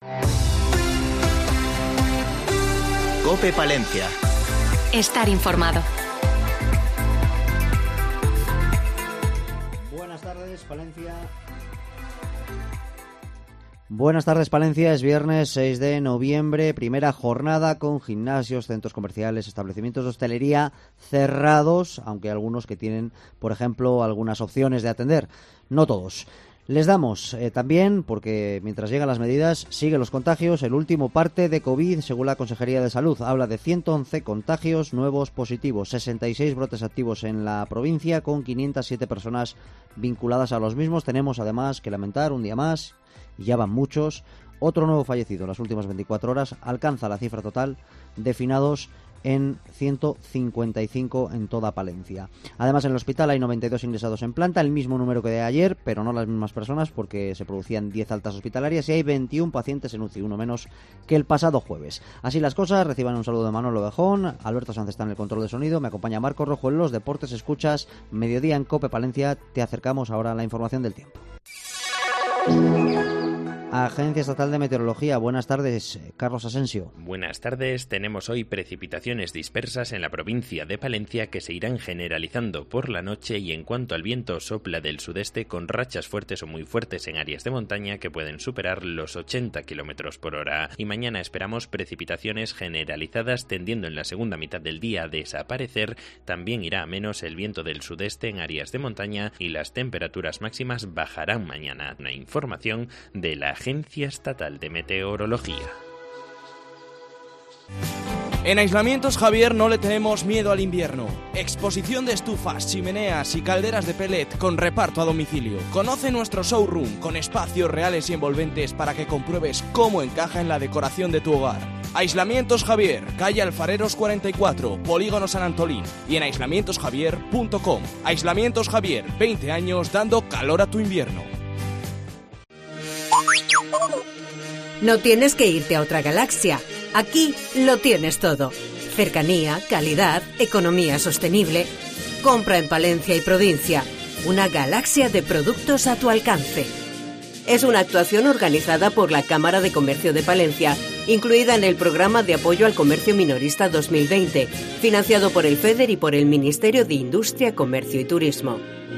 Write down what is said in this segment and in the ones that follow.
COPE Palencia. Estar informado. Buenas tardes, Palencia. Es viernes 6 de noviembre, primera jornada con gimnasios, centros comerciales, establecimientos de hostelería cerrados, aunque algunos que tienen, por ejemplo, algunas opciones de atender. No todos. Les damos también, porque mientras llegan las medidas, siguen los contagios. El último parte de COVID, según la Consejería de Salud, habla de 111 contagios nuevos positivos, 66 brotes activos en la provincia, con 507 personas vinculadas a los mismos. Tenemos además que lamentar un día más, y ya van muchos, otro nuevo fallecido en las últimas 24 horas. Alcanza la cifra total de finados en 155 en toda Palencia. Además, en el hospital hay 92 ingresados en planta, el mismo número que de ayer, pero no las mismas personas porque se producían 10 altas hospitalarias y hay 21 pacientes en UCI, uno menos que el pasado jueves. Así las cosas, reciban un saludo de Manolo Bejón, Alberto Sánchez está en el control de sonido, me acompaña Marco Rojo en los deportes. Escuchas Mediodía en COPE Palencia. Te acercamos ahora a la información del tiempo. Agencia Estatal de Meteorología, buenas tardes, Carlos Asensio. Buenas tardes, tenemos hoy precipitaciones dispersas en la provincia de Palencia que se irán generalizando por la noche, y en cuanto al viento, sopla del sudeste con rachas fuertes o muy fuertes en áreas de montaña que pueden superar los 80 km por hora. Y mañana esperamos precipitaciones generalizadas, tendiendo en la segunda mitad del día a desaparecer. También irá a menos el viento del sudeste en áreas de montaña y las temperaturas máximas bajarán mañana. Una información de la Agencia Estatal de Meteorología. En Aislamientos Javier no le tenemos miedo al invierno. Exposición de estufas, chimeneas y calderas de pellet con reparto a domicilio. Conoce nuestro showroom con espacios reales y envolventes para que compruebes cómo encaja en la decoración de tu hogar. Aislamientos Javier, calle Alfareros 44, Polígono San Antolín, y en aislamientosjavier.com. Aislamientos Javier, 20 años dando calor a tu invierno. No tienes que irte a otra galaxia. Aquí lo tienes todo. Cercanía, calidad, economía sostenible. Compra en Palencia y provincia. Una galaxia de productos a tu alcance. Es una actuación organizada por la Cámara de Comercio de Palencia, incluida en el Programa de Apoyo al Comercio Minorista 2020, financiado por el FEDER y por el Ministerio de Industria, Comercio y Turismo.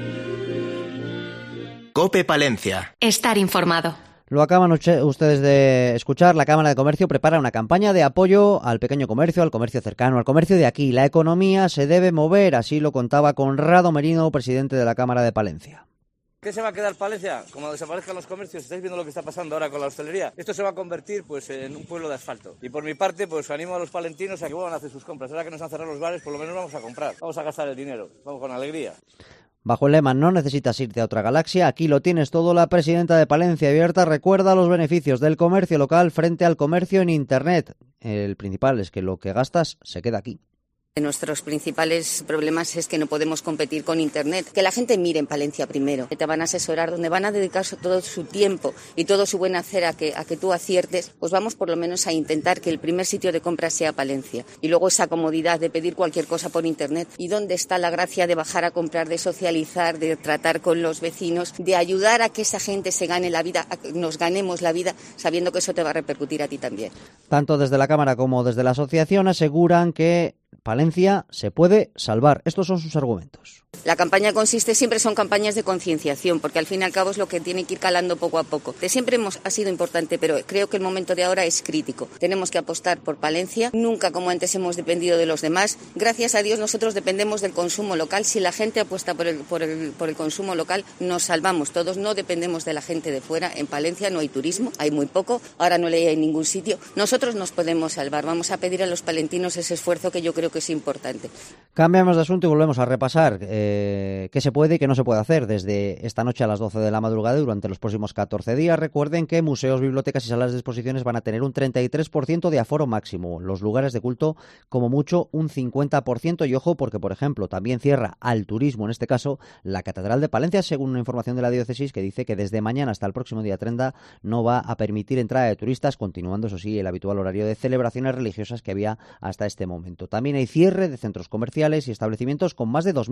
COPE Palencia. Estar informado. Lo acaban ustedes de escuchar. La Cámara de Comercio prepara una campaña de apoyo al pequeño comercio, al comercio cercano, al comercio de aquí. La economía se debe mover, así lo contaba Conrado Merino, presidente de la Cámara de Palencia. ¿Qué se va a quedar Palencia? Como desaparezcan los comercios, estáis viendo lo que está pasando ahora con la hostelería. Esto se va a convertir en un pueblo de asfalto. Y por mi parte, animo a los palentinos a que vuelvan a hacer sus compras. Ahora que nos han cerrado los bares, por lo menos vamos a comprar. Vamos a gastar el dinero. Vamos con alegría. Bajo el lema "No necesitas irte a otra galaxia, aquí lo tienes todo", la presidenta de Palencia Abierta recuerda los beneficios del comercio local frente al comercio en Internet. El principal es que lo que gastas se queda aquí. Nuestros principales problemas es que no podemos competir con Internet. Que la gente mire en Palencia primero, que te van a asesorar, donde van a dedicar todo su tiempo y todo su buen hacer a que tú aciertes. Pues vamos por lo menos a intentar que el primer sitio de compra sea Palencia. Y luego esa comodidad de pedir cualquier cosa por Internet. ¿Y dónde está la gracia de bajar a comprar, de socializar, de tratar con los vecinos, de ayudar a que esa gente se gane la vida, a que nos ganemos la vida, sabiendo que eso te va a repercutir a ti también? Tanto desde la Cámara como desde la asociación aseguran que Palencia se puede salvar. Estos son sus argumentos. La campaña siempre son campañas de concienciación, porque al fin y al cabo es lo que tiene que ir calando poco a poco. Siempre ha sido importante, pero creo que el momento de ahora es crítico. Tenemos que apostar por Palencia. Nunca como antes hemos dependido de los demás. Gracias a Dios nosotros dependemos del consumo local. Si la gente apuesta por el consumo local, nos salvamos todos. No dependemos de la gente de fuera. En Palencia no hay turismo, hay muy poco. Ahora no le hay en ningún sitio. Nosotros nos podemos salvar. Vamos a pedir a los palentinos ese esfuerzo que yo creo que es importante. Cambiamos de asunto y volvemos a repasar qué se puede y qué no se puede hacer desde esta noche a las 12 de la madrugada y durante los próximos 14 días. Recuerden que museos, bibliotecas y salas de exposiciones van a tener un 33% de aforo máximo. Los lugares de culto, como mucho, un 50%. Y ojo, porque, por ejemplo, también cierra al turismo, en este caso, la Catedral de Palencia, según una información de la diócesis que dice que desde mañana hasta el próximo día 30 no va a permitir entrada de turistas, continuando, eso sí, el habitual horario de celebraciones religiosas que había hasta este momento. También hay cierre de centros comerciales y establecimientos con más de 2.500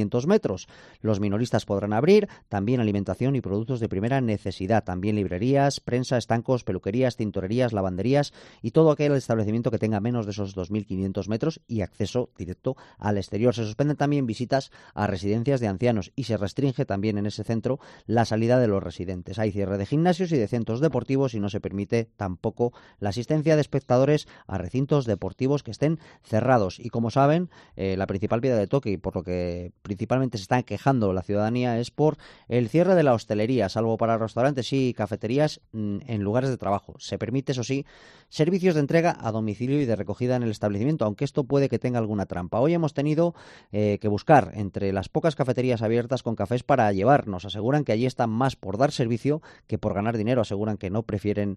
200 metros. Los minoristas podrán abrir, también alimentación y productos de primera necesidad, también librerías, prensa, estancos, peluquerías, tintorerías, lavanderías y todo aquel establecimiento que tenga menos de esos 2.500 metros y acceso directo al exterior. Se suspenden también visitas a residencias de ancianos y se restringe también en ese centro la salida de los residentes. Hay cierre de gimnasios y de centros deportivos y no se permite tampoco la asistencia de espectadores a recintos deportivos que estén cerrados. Y como saben, la principal piedra de toque y por lo que principalmente se está quejando la ciudadanía es por el cierre de la hostelería, salvo para restaurantes y cafeterías en lugares de trabajo. Se permite, eso sí, servicios de entrega a domicilio y de recogida en el establecimiento, aunque esto puede que tenga alguna trampa. Hoy hemos tenido que buscar entre las pocas cafeterías abiertas con cafés para llevar. Nos aseguran que allí están más por dar servicio que por ganar dinero. Aseguran que no prefieren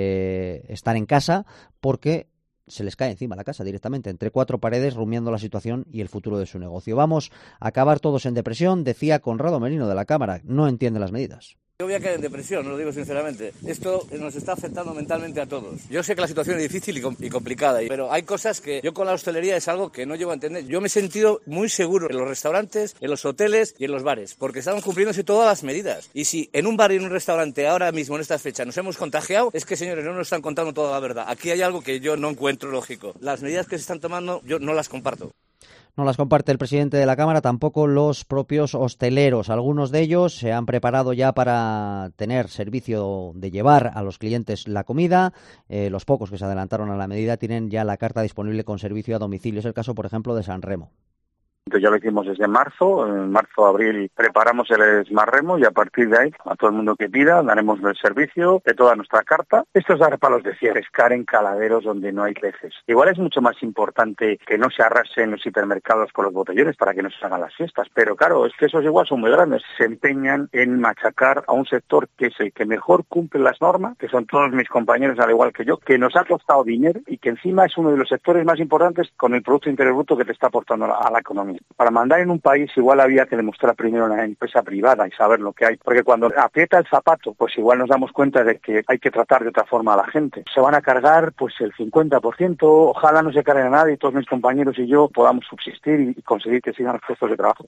estar en casa porque se les cae encima la casa directamente, entre cuatro paredes, rumiando la situación y el futuro de su negocio. Vamos a acabar todos en depresión, decía Conrado Merino de la Cámara. No entiende las medidas. Yo voy a caer en depresión, no lo digo sinceramente. Esto nos está afectando mentalmente a todos. Yo sé que la situación es difícil y complicada, pero hay cosas que yo con la hostelería es algo que no llego a entender. Yo me he sentido muy seguro en los restaurantes, en los hoteles y en los bares, porque estamos cumpliéndose todas las medidas. Y si en un bar y en un restaurante ahora mismo, en esta fecha, nos hemos contagiado, es que, señores, no nos están contando toda la verdad. Aquí hay algo que yo no encuentro lógico. Las medidas que se están tomando, yo no las comparto. No las comparte el presidente de la Cámara, tampoco los propios hosteleros. Algunos de ellos se han preparado ya para tener servicio de llevar a los clientes la comida. Los pocos que se adelantaron a la medida tienen ya la carta disponible con servicio a domicilio. Es el caso, por ejemplo, de San Remo. Ya lo hicimos desde marzo, en marzo, abril preparamos el Smart Remo y a partir de ahí a todo el mundo que pida daremos el servicio de toda nuestra carta. Esto es dar palos de cierre, pescar en caladeros donde no hay peces. Igual es mucho más importante que no se arrasen los hipermercados con los botellones para que no se hagan las fiestas, pero claro, es que esos igual son muy grandes. Se empeñan en machacar a un sector que es el que mejor cumple las normas, que son todos mis compañeros al igual que yo, que nos ha costado dinero y que encima es uno de los sectores más importantes con el Producto Interior Bruto que te está aportando a la economía. Para mandar en un país igual había que demostrar primero en la empresa privada y saber lo que hay, porque cuando aprieta el zapato, pues igual nos damos cuenta de que hay que tratar de otra forma a la gente. Se van a cargar pues el 50%, ojalá no se cargue a nadie y todos mis compañeros y yo podamos subsistir y conseguir que sigan los puestos de trabajo.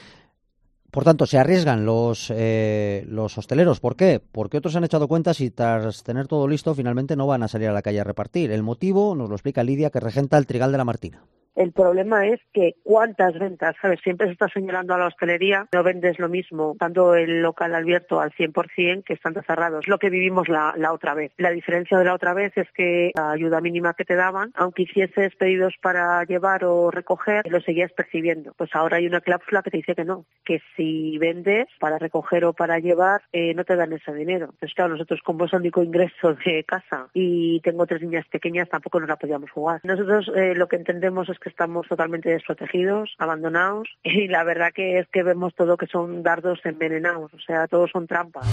Por tanto, se arriesgan los hosteleros. ¿Por qué? Porque otros han echado cuentas y tras tener todo listo finalmente no van a salir a la calle a repartir. El motivo nos lo explica Lidia, que regenta el Trigal de la Martina. El problema es que cuántas ventas, ¿sabes? Siempre se está señalando a la hostelería, no vendes lo mismo, dando el local abierto al 100% que estando cerrados, lo que vivimos la otra vez. La diferencia de la otra vez es que la ayuda mínima que te daban, aunque hicieses pedidos para llevar o recoger, lo seguías percibiendo. Pues ahora hay una cláusula que te dice que no, que si vendes para recoger o para llevar, no te dan ese dinero. Entonces, claro, nosotros como es el único ingreso de casa y tengo 3 niñas pequeñas, tampoco nos la podíamos jugar. Nosotros lo que entendemos es que estamos totalmente desprotegidos, abandonados, y la verdad que es que vemos todo que son dardos envenenados, o sea, todos son trampas.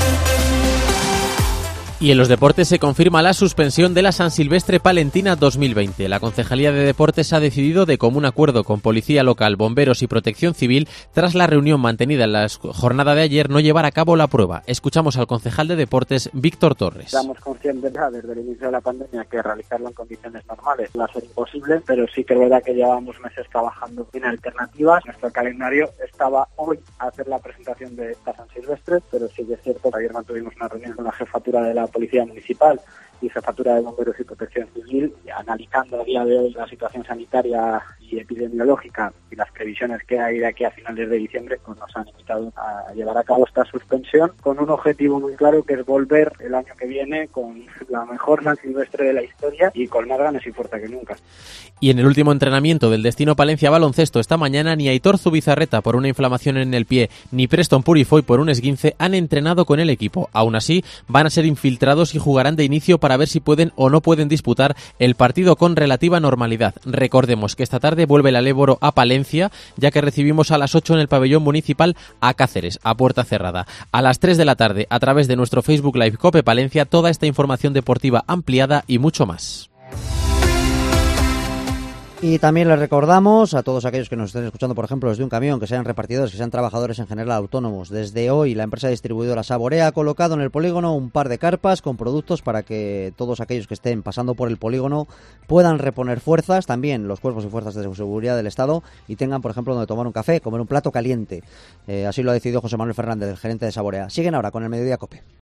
Y en los deportes se confirma la suspensión de la San Silvestre Palentina 2020. La Concejalía de Deportes ha decidido, de común acuerdo con Policía Local, Bomberos y Protección Civil, tras la reunión mantenida en la jornada de ayer, no llevar a cabo la prueba. Escuchamos al concejal de Deportes, Víctor Torres. Estamos conscientes ya desde el inicio de la pandemia que realizarlo en condiciones normales va a ser imposible, pero sí que es verdad que llevamos meses trabajando en alternativas. Nuestro calendario estaba hoy a hacer la presentación de esta San Silvestre, pero sí que es cierto que ayer mantuvimos una reunión con la jefatura de la Policía Municipal y Jefatura de Bomberos y Protección Civil, analizando a día de hoy la situación sanitaria y epidemiológica y las previsiones que hay de aquí a finales de diciembre, pues nos han invitado a llevar a cabo esta suspensión con un objetivo muy claro, que es volver el año que viene con la mejor San Silvestre de la historia y con más ganas y fuerza que nunca. Y en el último entrenamiento del Destino Palencia Baloncesto esta mañana, ni Aitor Zubizarreta por una inflamación en el pie, ni Preston Purifoy por un esguince han entrenado con el equipo. Aún así, van a ser infiltrados y jugarán de inicio para ver si pueden o no pueden disputar el partido con relativa normalidad. Recordemos que esta tarde vuelve el Aléboro a Palencia, ya que recibimos a las 8 en el pabellón municipal a Cáceres, a puerta cerrada. A las 3 de la tarde, a través de nuestro Facebook Live Cope Palencia, toda esta información deportiva ampliada y mucho más. Y también les recordamos a todos aquellos que nos estén escuchando, por ejemplo, desde un camión, que sean repartidores, que sean trabajadores en general autónomos. Desde hoy, la empresa distribuidora Saborea ha colocado en el polígono un par de carpas con productos para que todos aquellos que estén pasando por el polígono puedan reponer fuerzas, también los cuerpos y fuerzas de seguridad del Estado, y tengan, por ejemplo, donde tomar un café, comer un plato caliente. Así lo ha decidido José Manuel Fernández, el gerente de Saborea. Siguen ahora con el Mediodía COPE.